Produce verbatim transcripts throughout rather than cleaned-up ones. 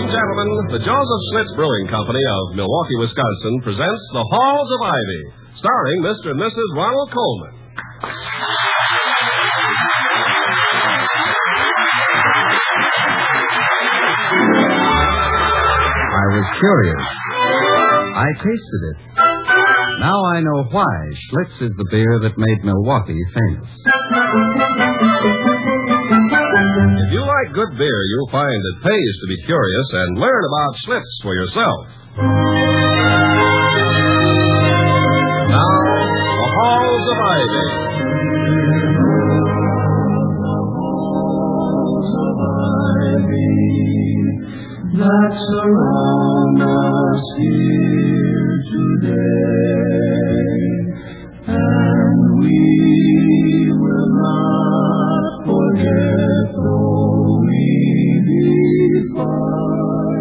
and gentlemen, the Joseph Schlitz Brewing Company of Milwaukee, Wisconsin presents The Halls of Ivy, starring Mister and Missus Ronald Coleman. I was curious. I tasted it. Now I know why Schlitz is the beer that made Milwaukee famous. If you like good beer, you'll find it pays to be curious and learn about Schlitz for yourself. Now, The Halls of Ivy. That surround us here today, and we will not forget though we be far,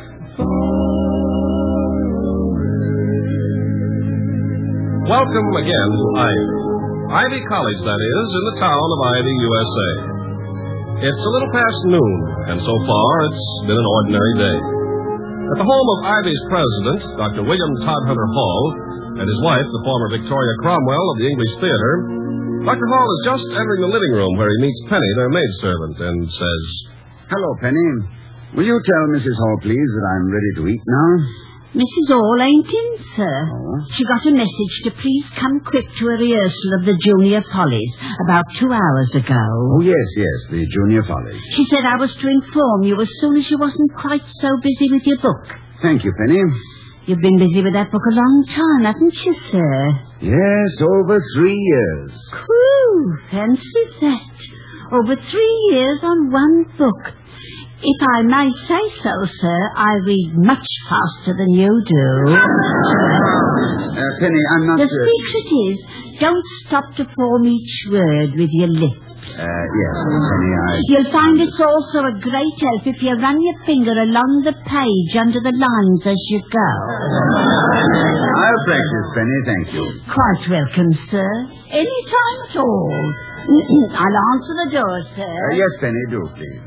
far away. Welcome again to Ivy. Ivy College, that is, in the town of Ivy, U S A. It's a little past noon, and so far it's been an ordinary day. At the home of Ivy's president, Doctor William Todhunter Hall, and his wife, the former Victoria Cromwell of the English Theater, Doctor Hall is just entering the living room where he meets Penny, their maidservant, and says, "Hello, Penny. Will you tell Missus Hall, please, that I'm ready to eat now?" Missus Hall ain't in, sir. Oh? She got a message to please come quick to a rehearsal of the Junior Follies about two hours ago. Oh, yes, yes, the Junior Follies. She said I was to inform you as soon as you wasn't quite so busy with your book. Thank you, Penny. You've been busy with that book a long time, haven't you, sir? Yes, over three years. Whew, fancy that. Over three years on one book. If I may say so, sir, I read much faster than you do. Uh, Penny, I'm not... The uh... secret is, don't stop to form each word with your lips. Uh, yes, Penny, I... You'll find it's also a great help if you run your finger along the page under the lines as you go. I'll practice, Penny, thank you. Quite welcome, sir. Any time at all. I'll answer the door, sir. Uh, yes, Penny, do, please.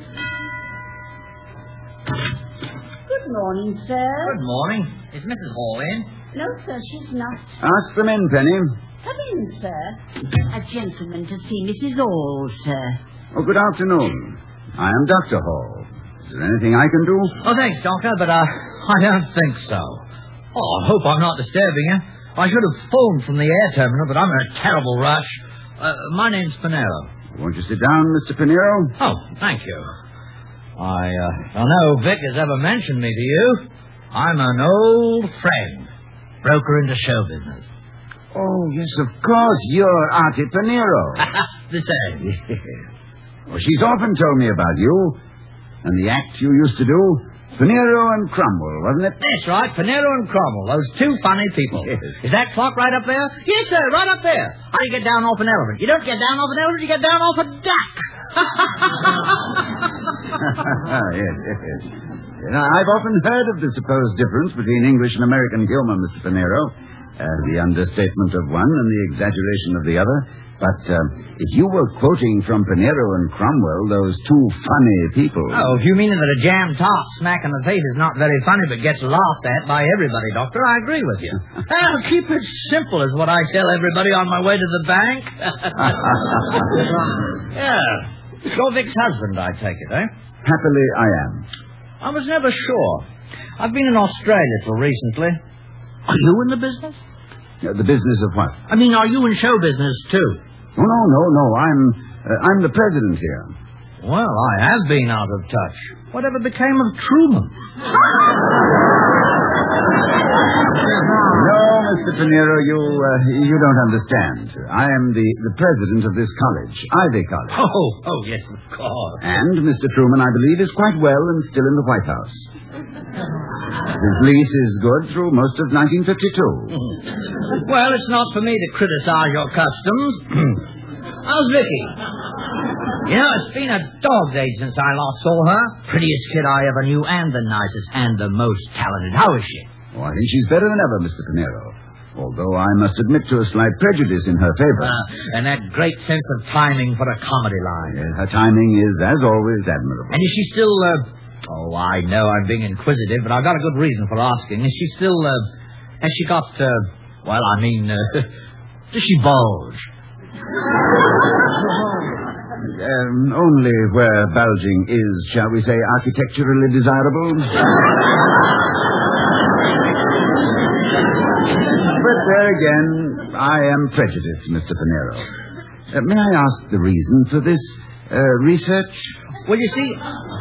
Good morning, sir. Good morning. Is Missus Hall in? No, sir, she's not. Ask them in, Penny. Come in, sir. A gentleman to see Missus Hall, sir. Oh, good afternoon. I am Doctor Hall. Is there anything I can do? Oh, thanks, Doctor, but uh, I don't think so. Oh, I hope I'm not disturbing you. I should have phoned from the air terminal, but I'm in a terrible rush. Uh, my name's Pinero. Won't you sit down, Mister Pinero? Oh, thank you. I uh, don't know if Vic has ever mentioned me to you. I'm an old friend, broker into show business. Oh, yes, of course. You're Artie Pinero. The same. Yes. Well, she's often told me about you and the act you used to do. Pinero and Cromwell, wasn't it? That's right, Pinero and Cromwell, those two funny people. Yes. Is that clock right up there? Yes, sir, right up there. How do you get down off an elephant? You don't get down off an elephant, you get down off a duck. yes, yes, yes. Now, I've often heard of the supposed difference between English and American humor, Mister Pinero. Uh, the understatement of one and the exaggeration of the other. But uh, if you were quoting from Pinero and Cromwell, those two funny people... Oh, if you mean that a jam-top smack in the face is not very funny but gets laughed at by everybody, Doctor, I agree with you. Oh, keep it simple is what I tell everybody on my way to the bank. Yeah. You're Vic's husband, I take it, eh? Happily, I am. I was never sure. I've been in Australia till recently. Are you in the business? Uh, the business of what? I mean, are you in show business, too? Oh, no, no, no. I'm, uh, I'm the president here. Well, I have been out of touch. Whatever became of Truman? No, Mister Pinero, you, uh, you don't understand. I am the, the president of this college, Ivy College. Oh, oh, yes, of course. And Mister Truman, I believe, is quite well and still in the White House. His lease is good through most of nineteen fifty-two. Well, it's not for me to criticize your customs. How's Vicky? You know, it's been a dog's age since I last saw her. Prettiest kid I ever knew, and the nicest, and the most talented. How is she? Oh, I think she's better than ever, Mister Pinero. Although I must admit to a slight prejudice in her favor. Uh, and that great sense of timing for a comedy line. Yes, her timing is, as always, admirable. And is she still uh, Oh, I know I'm being inquisitive, but I've got a good reason for asking. Is she still, uh, has she got, uh, well, I mean, uh, does she bulge? Um, only where bulging is, shall we say, architecturally desirable. But there again, I am prejudiced, Mister Pinero. Uh, may I ask the reason for this uh, research? Well, you see,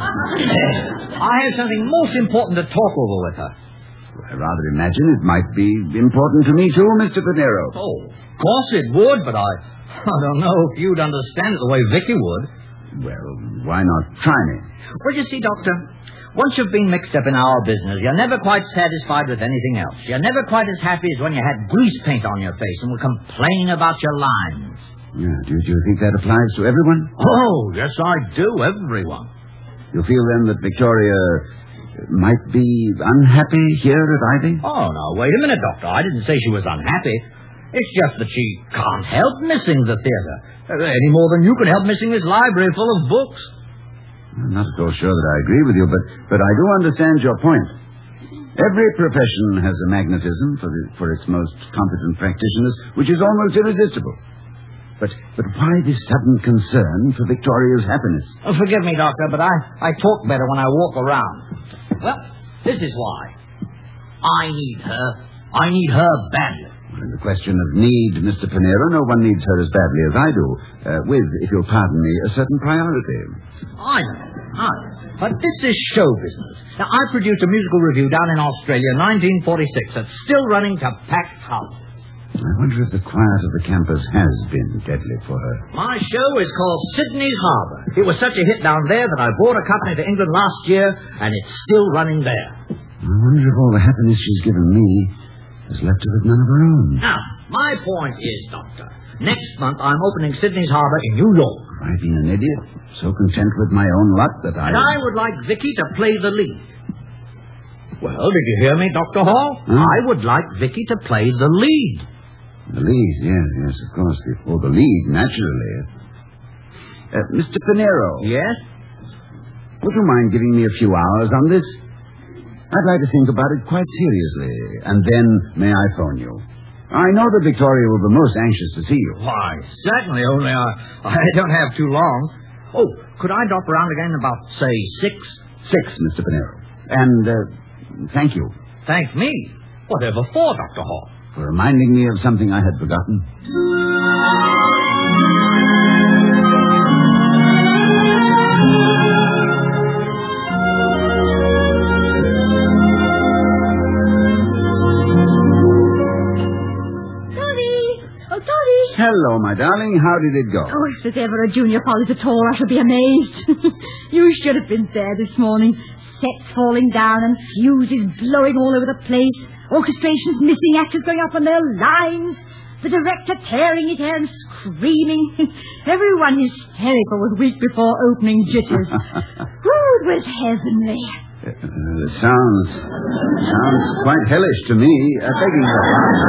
I have something most important to talk over with her. I rather imagine it might be important to me too, Mister Pinero. Oh, of course it would, but I, I don't know if you'd understand it the way Vicky would. Well, why not try me? Well, you see, Doctor, once you've been mixed up in our business, you're never quite satisfied with anything else. You're never quite as happy as when you had grease paint on your face and were complaining about your lines. Yeah, do, do you think that applies to everyone? Oh, yes, I do, everyone. You feel then that Victoria might be unhappy here at Ivy? Oh, no, wait a minute, Doctor. I didn't say she was unhappy. It's just that she can't help missing the theater, any more than you can help missing this library full of books. I'm not at all sure that I agree with you, but, but I do understand your point. Every profession has a magnetism for, the, for its most competent practitioners, which is almost irresistible. But but why this sudden concern for Victoria's happiness? Oh, forgive me, Doctor, but I, I talk better when I walk around. Well, this is why. I need her. I need her badly. Well, in the question of need, Mister Pinero, no one needs her as badly as I do, uh, with, if you'll pardon me, a certain priority. I know, I know. But this is show business. Now, I produced a musical review down in Australia in nineteen forty-six that's still running to packed house. I wonder if the quiet of the campus has been deadly for her. My show is called Sydney's Harbour. It was such a hit down there that I brought a company to England last year, and it's still running there. I wonder if all the happiness she's given me has left her with none of her own. Now, my point is, Doctor, next month I'm opening Sydney's Harbour in New York. I've been an idiot, so content with my own luck that I... And I would like Vicky to play the lead. Well, did you hear me, Doctor Hall? Huh? I would like Vicky to play the lead. The lead, yes, yes, of course. Or the lead, naturally. Uh, Mister Pinero. Yes? Would you mind giving me a few hours on this? I'd like to think about it quite seriously, and then may I phone you? I know that Victoria will be most anxious to see you. Why, certainly, only I, I don't have too long. Oh, could I drop around again about, say, six? Six, Mister Pinero. And, uh, thank you. Thank me? Whatever for, Doctor Hall? For reminding me of something I had forgotten. Hello, my darling. How did it go? Oh, if there's ever a junior college at all, I should be amazed. You should have been there this morning. Sets falling down and fuses blowing all over the place. Orchestrations missing, actors going up on their lines. The director tearing his hair and screaming. Everyone hysterical with week before opening jitters. Ooh, it was heavenly. Uh, sounds sounds quite hellish to me. Uh, begging your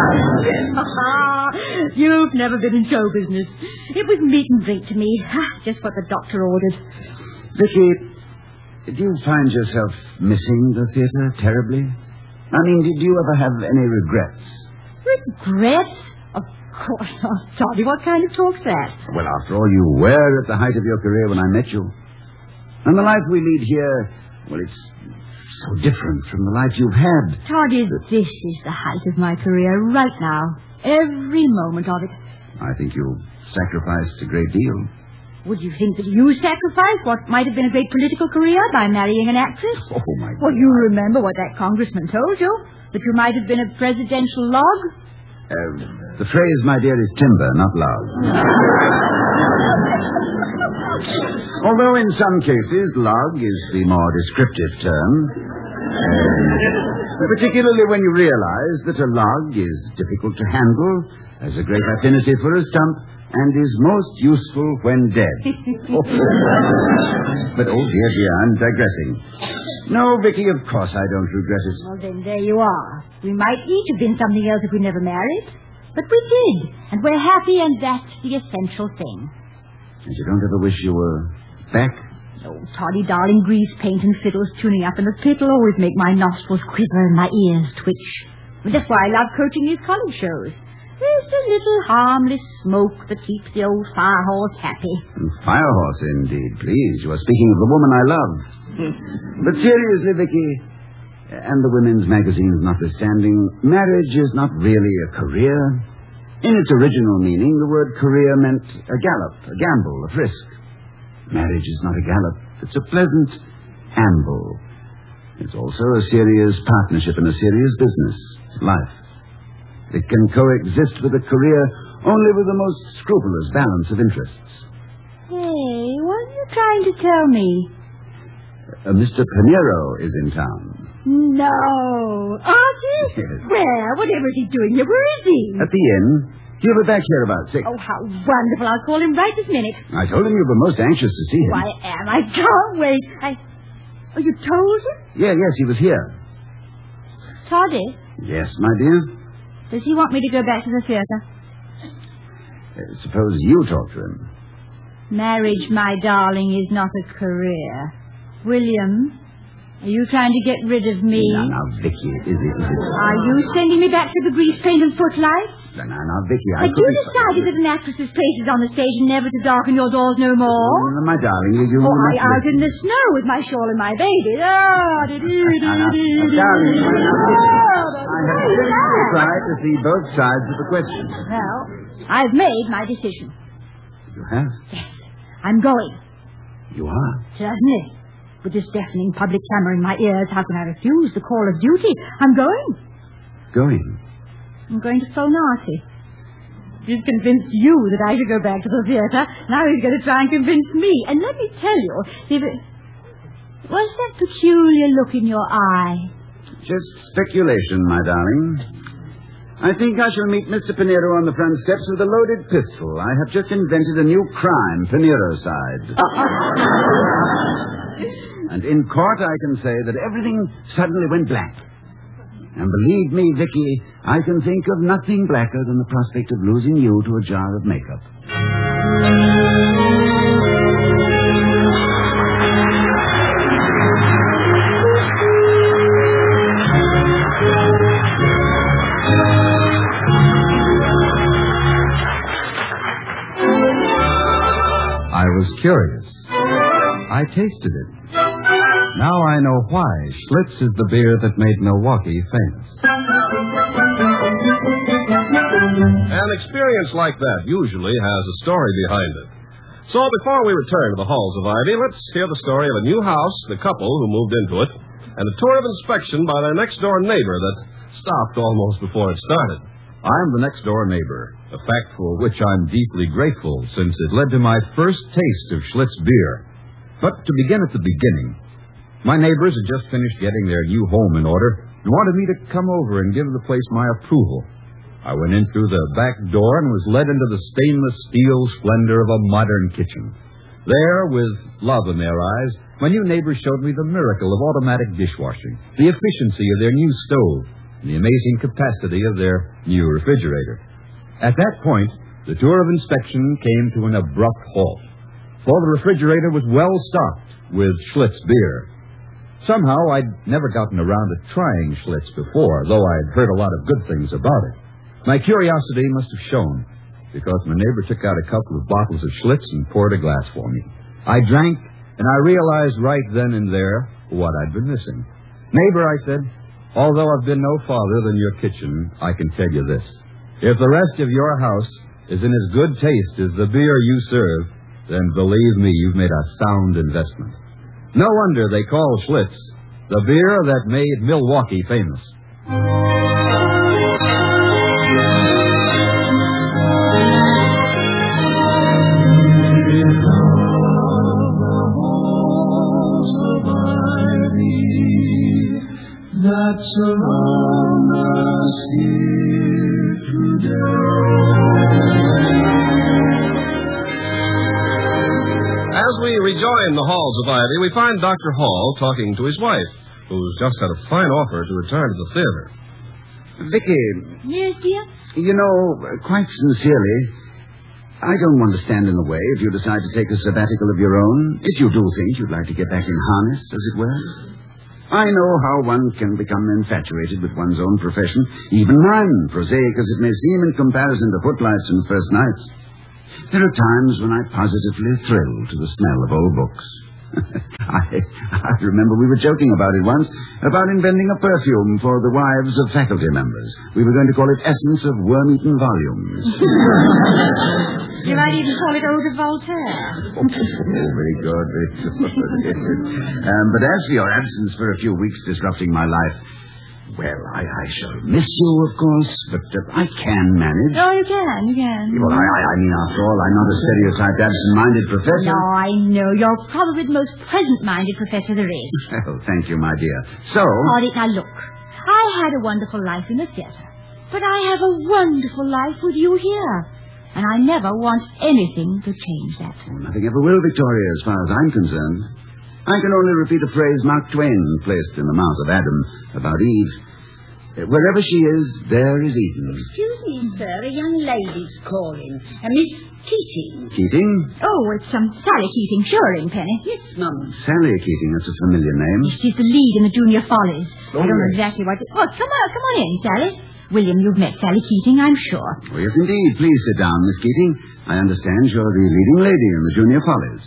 pardon. You've never been in show business. It was meat and drink to me. Just what the doctor ordered. Vicky, do you find yourself missing the theater terribly? I mean, did you ever have any regrets? Regrets? Of course not. Toddy, what kind of talk's that? Well, after all, you were at the height of your career when I met you. And the life we lead here, well, it's so different from the life you've had. Toddy, this is the height of my career right now. Every moment of it. I think you sacrificed a great deal. Would you think that you sacrificed what might have been a great political career by marrying an actress? Oh, my God. Well, you remember what that congressman told you? That you might have been a presidential log? Uh, the phrase, my dear, is timber, not log. Although in some cases, log is the more descriptive term. Uh, particularly when you realize that a log is difficult to handle, has a great affinity for a stump, and is most useful when dead. But, oh, dear, dear, I'm digressing. No, Vicky, of course I don't regret it. Well, then, there you are. We might each have been something else if we never married. But we did, and we're happy, and that's the essential thing. And you don't ever wish you were back Oh, Toddy, darling, grease paint and fiddles tuning up in the pit will always make my nostrils quiver and my ears twitch. But that's why I love coaching these college shows. There's a little harmless smoke that keeps the old firehorse happy. Firehorse, indeed, please. You are speaking of the woman I love. But seriously, Vicky, and the women's magazines notwithstanding, marriage is not really a career. In its original meaning, the word career meant a gallop, a gamble, a frisk. Marriage is not a gallop. It's a pleasant amble. It's also a serious partnership in a serious business, life. It can coexist with a career only with the most scrupulous balance of interests. Hey, what are you trying to tell me? Uh, Mister Pinero is in town. No. Archie? Yes. Where? Whatever is he doing here? Where is he? At the inn. He'll be back here about six. Oh, how wonderful. I'll call him right this minute. I told him you were most anxious to see him. Oh, I am. I can't wait. I... Oh, you told him? Yeah, yes, he was here. Toddy? Yes, my dear? Does he want me to go back to the theater? Uh, suppose you talk to him. Marriage, my darling, is not a career. William, are you trying to get rid of me? Now, now, Vicky, is it... Is it... Are you sending me back to the grease paint and footlights? Now, now, now, Vicky, I Have could you be... decided that an actress's place is on the stage and never to darken your doors no more? Oh, my darling, you... you Oh, must I out listen. in the snow with my shawl and my baby. Oh, Now, now, darling, I have seriously tried to see both sides of the question. Well, I've made my decision. You have? Yes, I'm going. You are? Certainly. With this deafening public clamor in my ears, how can I refuse the call of duty? I'm going. Going? I'm going to phone Archie. He's convinced you that I should go back to the theater. Now he's going to try and convince me. And let me tell you, if it... what's that peculiar look in your eye? Just speculation, my darling. I think I shall meet Mister Pinero on the front steps with a loaded pistol. I have just invented a new crime, Pinerocide. And in court I can say that everything suddenly went black. And believe me, Vicky, I can think of nothing blacker than the prospect of losing you to a jar of makeup. I was curious. I tasted it. Now I know why Schlitz is the beer that made Milwaukee famous. An experience like that usually has a story behind it. So before we return to the halls of Ivy, let's hear the story of a new house, the couple who moved into it, and a tour of inspection by their next-door neighbor that stopped almost before it started. I'm the next-door neighbor, a fact for which I'm deeply grateful since it led to my first taste of Schlitz beer. But to begin at the beginning, my neighbors had just finished getting their new home in order and wanted me to come over and give the place my approval. I went in through the back door and was led into the stainless steel splendor of a modern kitchen. There, with love in their eyes, my new neighbors showed me the miracle of automatic dishwashing, the efficiency of their new stove, and the amazing capacity of their new refrigerator. At that point, the tour of inspection came to an abrupt halt, for the refrigerator was well stocked with Schlitz beer. Somehow, I'd never gotten around to trying Schlitz before, though I'd heard a lot of good things about it. My curiosity must have shown, because my neighbor took out a couple of bottles of Schlitz and poured a glass for me. I drank, and I realized right then and there what I'd been missing. Neighbor, I said, although I've been no farther than your kitchen, I can tell you this. If the rest of your house is in as good taste as the beer you serve, then believe me, you've made a sound investment. No wonder they call Schlitz the beer that made Milwaukee famous. That surround us here today. As we rejoin the halls of Ivy, we find Doctor Hall talking to his wife, who's just had a fine offer to return to the theater. Vicky, Yes, dear? you know, quite sincerely, I don't want to stand in the way if you decide to take a sabbatical of your own, if you do think you'd like to get back in harness, as it were. I know how one can become infatuated with one's own profession, even mine, prosaic as it may seem in comparison to footlights and first nights. There are times when I positively thrill to the smell of old books. I, I remember we were joking about it once, about inventing a perfume for the wives of faculty members. We were going to call it Essence of Worm-Eaten Volumes. You might even call it Eau de Voltaire. Oh, very good, very good. um, but as for your absence for a few weeks disrupting my life, well, I, I shall miss you, of course, but uh, I can manage. Oh, you can, you can. Well, I, I, I mean, after all, I'm not a stereotyped, absent-minded professor. No, I know. You're probably the most present-minded professor there is. Well, thank you, my dear. So... Hardy, now look. I had a wonderful life in the theater, but I have a wonderful life with you here. And I never want anything to change that. Oh, nothing ever will, Victoria, as far as I'm concerned. I can only repeat a phrase Mark Twain placed in the mouth of Adam about Eve. Wherever she is, there is Eden. Excuse me, sir. A young lady's calling. A Miss Keating. Keating? Oh, it's um, Sally Keating, Shirring, Penny. Yes, Mum. Sally Keating, that's a familiar name. She's the lead in the Junior Follies. Oh, I don't know yes. exactly what... Oh, come on, come on in, Sally. William, you've met Sally Keating, I'm sure. Oh, yes, indeed. Please sit down, Miss Keating. I understand you're the leading lady in the Junior Follies.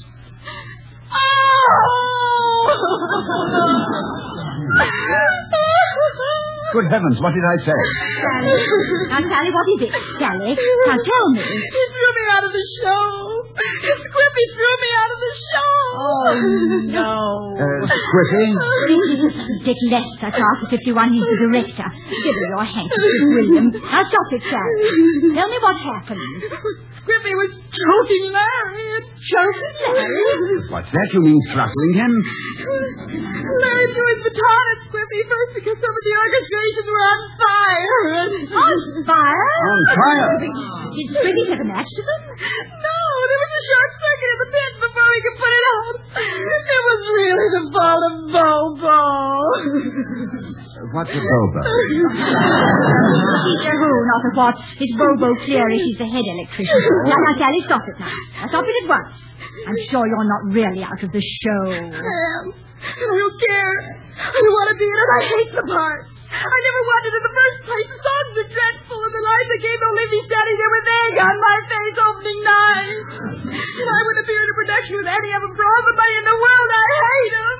Good heavens, what did I say? Sally. Now, Sally, what is it? Sally, now tell me. He threw me out of the show. Squippy threw me out of the show. Oh, no. Uh, Squiffy? Dick Lester, Class of fifty-one, he's the director. Give me your handkerchief, William. Now stop it, Sally. Tell me what happened. Squippy was choking Larry. Choking Larry? What's that? You mean throttling him? Larry threw his baton at Squippy first because some of the orchestrations were on fire. On fire? On fire? Did Squippy have a match to them? No, there was a short circuit in the pit before we could put it out. It was really the fault of Bobo. What's a Bobo? Teacher who, not a what. It's Bobo Cleary. She's the head electrician. Now, now, Sally, stop it now. Now, stop it at once. I'm sure you're not really out of the show. I am. I don't care. I want to be in it. I hate the part. I never wanted in the first place. The songs are dreadful, and the lines I gave only me standing there with egg on my face opening night. And I wouldn't appear in a production with any of them for all the money in the world. I hate them.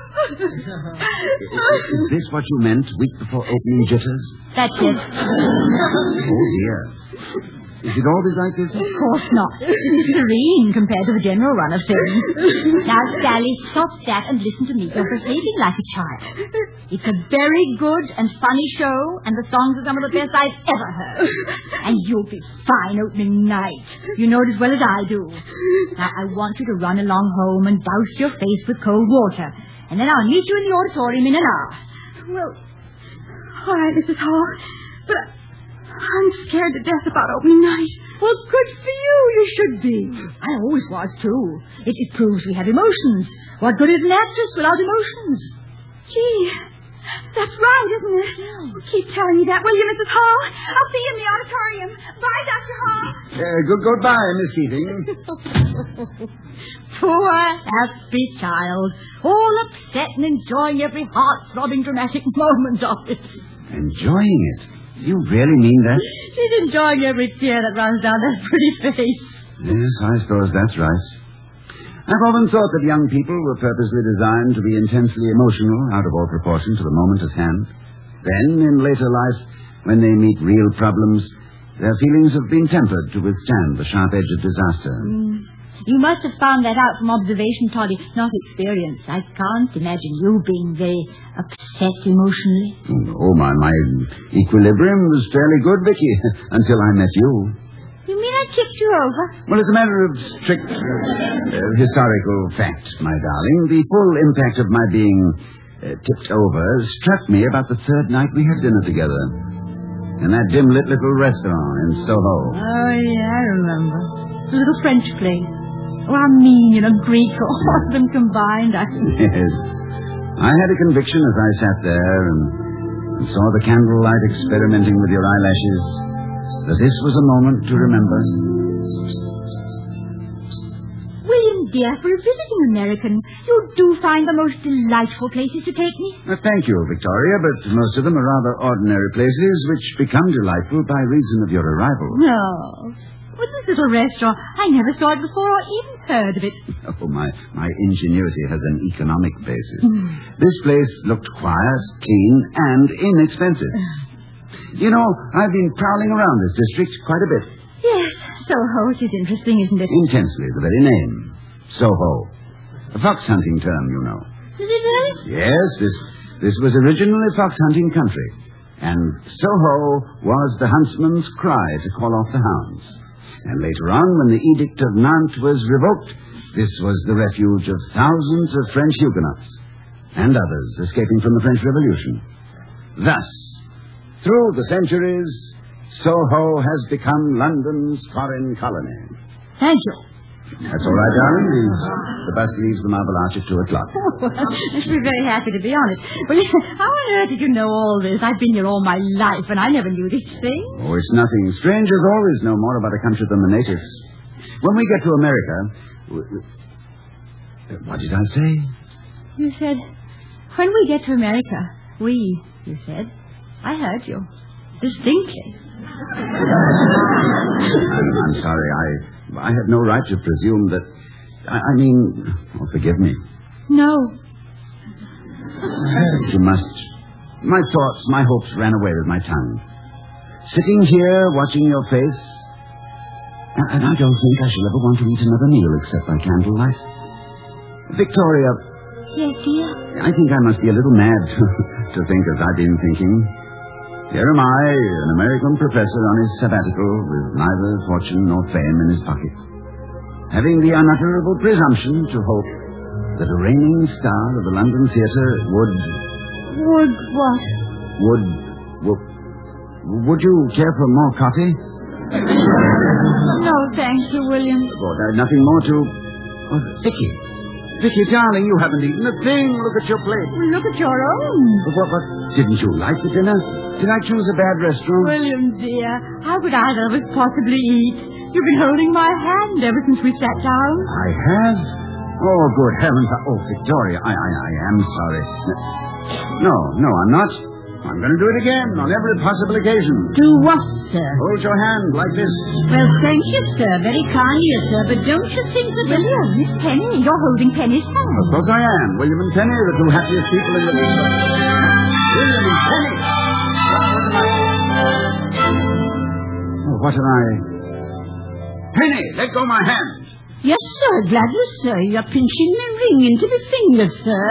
Is this what you meant week before opening jitters? That's it. Oh, dear. Is it always like this? Of course not. It's serene compared to the general run of things. Now, Sally, stop that and listen to me. You're behaving like a child. It's a very good and funny show, and the songs are some of the best I've ever heard. And you'll be fine opening night. You know it as well as I do. Now, I want you to run along home and douse your face with cold water. And then I'll meet you in the auditorium in an hour. Well, all right, Missus Hall. But I'm scared to death about opening night. Well, good for you. You should be. I always was, too. It, it proves we have emotions. What good is an actress without emotions? Gee, that's right, isn't it? Yeah. Keep telling me that, will you, Missus Hall? I'll see you in the auditorium. Bye, Doctor Hall. Uh, good, goodbye, Miss Keating. Poor, happy child. All upset and enjoying every heart-throbbing dramatic moment of it. Enjoying it? You really mean that? She's enjoying every tear that runs down that pretty face. Yes, I suppose that's right. I've often thought that young people were purposely designed to be intensely emotional, out of all proportion to the moment at hand. Then, in later life, when they meet real problems, their feelings have been tempered to withstand the sharp edge of disaster. Mm. You must have found that out from observation, Toddy, not experience. I can't imagine you being very upset emotionally. Oh, my, my equilibrium was fairly good, Vicky, until I met you. You mean I kicked you over? Well, as a matter of strict uh, uh, historical fact, my darling, the full impact of my being uh, tipped over struck me about the third night we had dinner together in that dim-lit little restaurant in Soho. Oh, yeah, I remember. The little French place. Oh, how mean, you know, Greek, all of them combined. I... Yes. I had a conviction as I sat there and, and saw the candlelight experimenting with your eyelashes that this was a moment to remember. dear, for a visiting American, you do find the most delightful places to take me. Uh, thank you, Victoria, but most of them are rather ordinary places which become delightful by reason of your arrival. No. But this little restaurant, I never saw it before or even heard of it. Oh, my, my ingenuity has an economic basis. This place looked quiet, clean, and inexpensive. You know, I've been prowling around this district quite a bit. Yes, Soho, it is interesting, isn't it? Intensely, the very name. Soho. A fox hunting term, you know. Is it really? Yes, this, this was originally fox hunting country. And Soho was the huntsman's cry to call off the hounds. And later on, when the Edict of Nantes was revoked, this was the refuge of thousands of French Huguenots and others escaping from the French Revolution. Thus, through the centuries, Soho has become London's foreign colony. Thank you. That's all right, darling. The, the bus leaves the Marble Arch at two o'clock. Oh, well, I should be very happy to be honest. But how on earth did you know all this? I've been here all my life, and I never knew these things. Oh, it's nothing. Strangers always know more about a country than the natives. When we get to America... We, we, what did I say? You said, when we get to America, we, you said. I heard you. Distinctly. I'm, I'm sorry. I I have no right to presume that... I, I mean... Oh, forgive me. No. You must... My thoughts, my hopes ran away with my tongue. Sitting here, watching your face... And, and I don't think I shall ever want to eat another meal except by candlelight. Victoria... Yes, dear? I think I must be a little mad to, to think as I've been thinking. Here am I, an American professor on his sabbatical, with neither fortune nor fame in his pocket, having the unutterable presumption to hope that a reigning star of the London theatre would... Would what? Would... Would, would you care for more coffee? No, thank you, William. Oh, there's nothing more to... Oh, Vicky. Vicky, darling, you haven't eaten a thing. Look at your plate. Well, look at your own. What, what? Didn't you like the dinner? Did I choose a bad restaurant? William, dear, how could either of us possibly eat? You've been holding my hand ever since we sat down. I have? Oh, good heavens. Oh, Victoria, I, I, I am sorry. No, no, I'm not. I'm going to do it again on every possible occasion. Do what, sir? Hold your hand like this. Well, thank you, sir. Very kind of you, sir. But don't you think that... William, Miss Penny, you're holding Penny's hand. Of course I am. William and Penny, the two happiest people in the world. William and Penny. Oh, what am I... Penny, let go my hand. Yes, sir. Gladly, sir. You're pinching the ring into the finger, sir.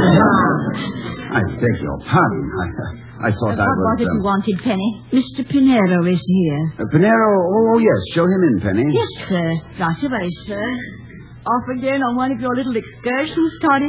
I beg your pardon. I, I thought uh, I what was... What was it um, you wanted, Penny? Mister Pinero is here. Uh, Pinero, oh, yes. Show him in, Penny. Yes, sir. Right away, sir. Off again on one of your little excursions, Toddy?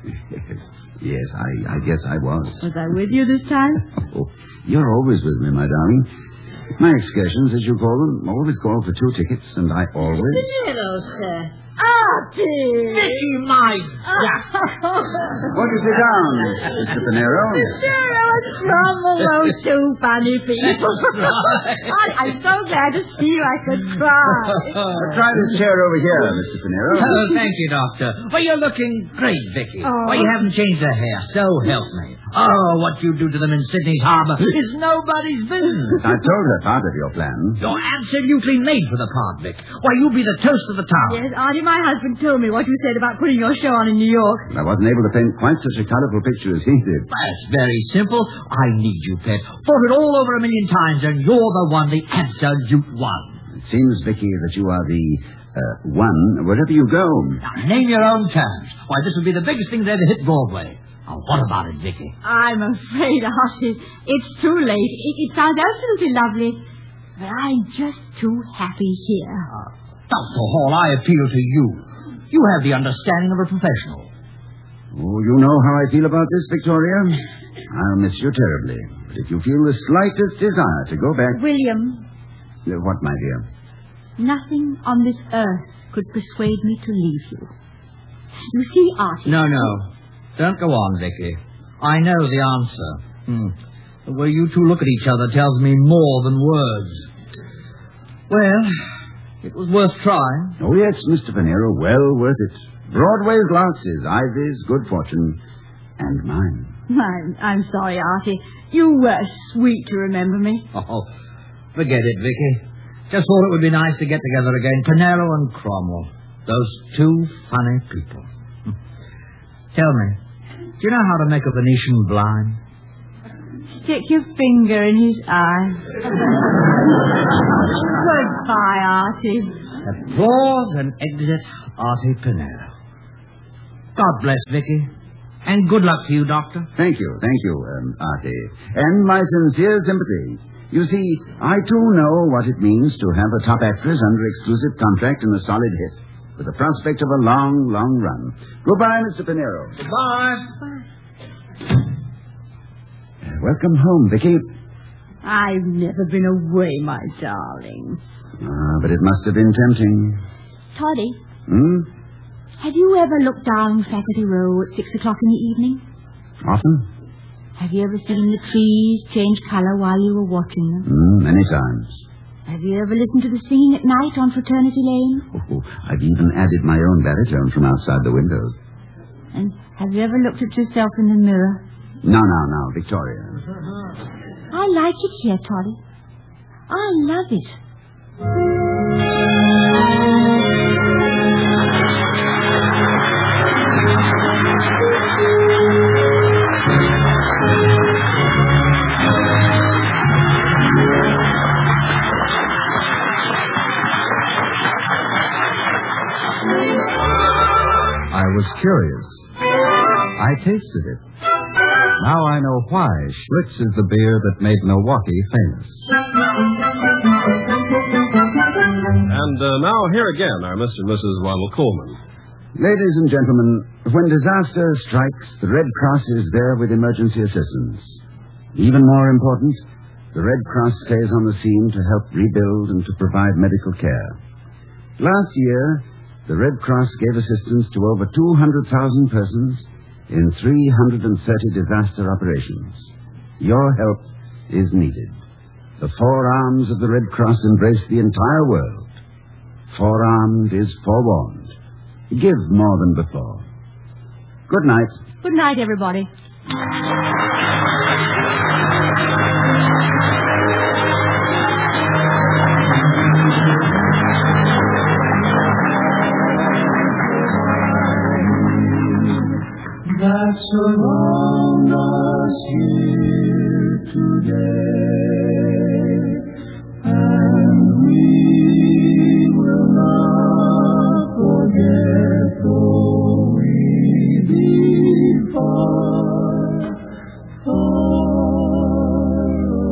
Yes, I, I guess I was. Was I with you this time? Oh, you're always with me, my darling. My excursions, as you call them, always call for two tickets, and I always... Pinero, sir. Artie! Vicky, my duck. Won't you sit down, Mister Pinero? Pinero and Cromwell, those two funny people. I, I'm so glad to see you, I could cry. Uh, try this chair over here, Mister Pinero. Oh, thank you, Doctor. Well, you're looking great, Vicky. Oh. Well, you haven't changed their hair, so help me. Oh, what you do to them in Sydney's harbour is nobody's business. I told her part of your plan. You're absolutely made for the part, Vic. Why, you'll be the toast of the town. Yes, Artie, my husband told me what you said about putting your show on in New York. I wasn't able to paint quite such a colourful picture as he did. That's very simple. I need you, Pet. Thought it all over a million times, and you're the one, the absolute one. It seems, Vicky, that you are the uh, one wherever you go. Now, name your own terms. Why, this will be the biggest thing to ever hit Broadway. Now, what about it, Vicky? I'm afraid, Artie, it's too late. It, it sounds absolutely lovely, but I'm just too happy here. Uh, Doctor Hall, I appeal to you. You have the understanding of a professional. Oh, you know how I feel about this, Victoria? I'll miss you terribly. But if you feel the slightest desire to go back... William. Uh, what, my dear? Nothing on this earth could persuade me to leave you. You see, Artie... No, no. Don't go on, Vicky. I know the answer. Hmm. The way you two look at each other tells me more than words. Well, It was worth trying. Oh, yes, Mister Pinero, well worth it. Broadway's glasses, Ivy's good fortune, and mine. I'm, I'm sorry, Artie. You were sweet to remember me. Oh, forget it, Vicky. Just thought it would be nice to get together again. Pinero and Cromwell. Those two funny people. Tell me, do you know how to make a Venetian blind? Stick your finger in his eye. Goodbye, Artie. Applause and exit Artie Pinero. God bless, Vicky. And good luck to you, Doctor. Thank you, thank you, um, Artie. And my sincere sympathy. You see, I too know what it means to have a top actress under exclusive contract and a solid hit, with the prospect of a long, long run. Goodbye, Mister Pinero. Goodbye. Uh, welcome home, Vicky. I've never been away, my darling. Ah, but it must have been tempting. Toddy, Hmm? have you ever looked down Faculty Row at six o'clock in the evening? Often? Have you ever seen the trees change color while you were watching them? Mm, many times. Have you ever listened to the singing at night on Fraternity Lane? Oh, I've even added my own baritone from outside the windows. And have you ever looked at yourself in the mirror? No, no, no, Victoria. I like it here, Toddy. I love it. I was curious. I tasted it. Now I know why Schlitz is the beer that made Milwaukee famous. And uh, now here again are Mister and Missus Ronald Coleman. Ladies and gentlemen, when disaster strikes, the Red Cross is there with emergency assistance. Even more important, the Red Cross stays on the scene to help rebuild and to provide medical care. Last year, the Red Cross gave assistance to over two hundred thousand persons in three hundred thirty disaster operations. Your help is needed. The four arms of the Red Cross embrace the entire world. Forearmed is forewarned. Give more than before. Good night. Good night, everybody. That surround us here today, and we will not forget, though we be far, far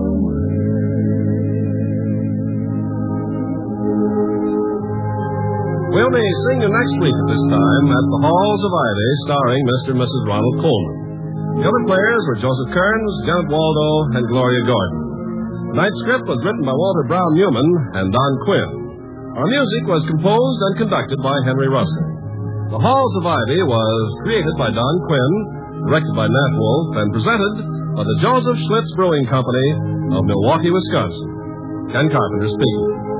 We'll be seeing you next week at this time at the Halls of Ivy, starring Mister and Missus Ronald Coleman. The other players were Joseph Kearns, Janet Waldo, and Gloria Gordon. Tonight's script was written by Walter Brown Newman and Don Quinn. Our music was composed and conducted by Henry Russell. The Halls of Ivy was created by Don Quinn, directed by Nat Wolf, and presented by the Joseph Schlitz Brewing Company of Milwaukee, Wisconsin. Ken Carpenter speaking.